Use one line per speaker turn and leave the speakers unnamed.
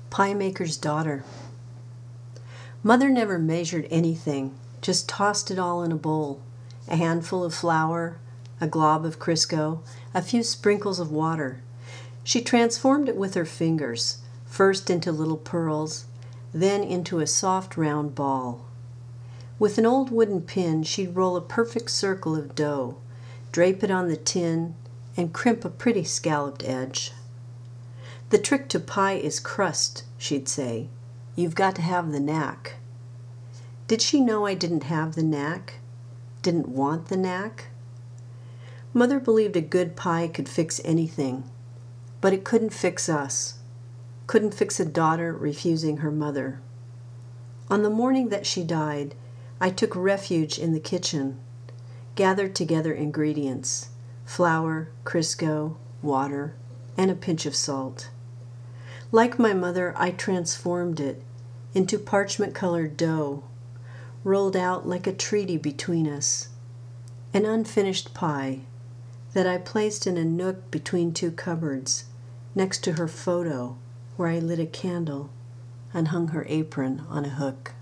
Pie Maker's Daughter. Mother never measured anything, just tossed it all in a bowl. A handful of flour, a glob of Crisco, a few sprinkles of water. She transformed it with her fingers, first into little pearls, then into a soft round ball. With an old wooden pin, she'd roll a perfect circle of dough, drape it on the tin, and crimp a pretty scalloped edge. "The trick to pie is crust," she'd say. "You've got to have the knack." Did she know I didn't have the knack? Didn't want the knack? Mother believed a good pie could fix anything, but it couldn't fix us. Couldn't fix a daughter refusing her mother. On the morning that she died, I took refuge in the kitchen, gathered together ingredients: flour, Crisco, water, and a pinch of salt. Like my mother, I transformed it into parchment-colored dough, rolled out like a treaty between us, an unfinished pie that I placed in a nook between two cupboards, next to her photo, where I lit a candle and hung her apron on a hook.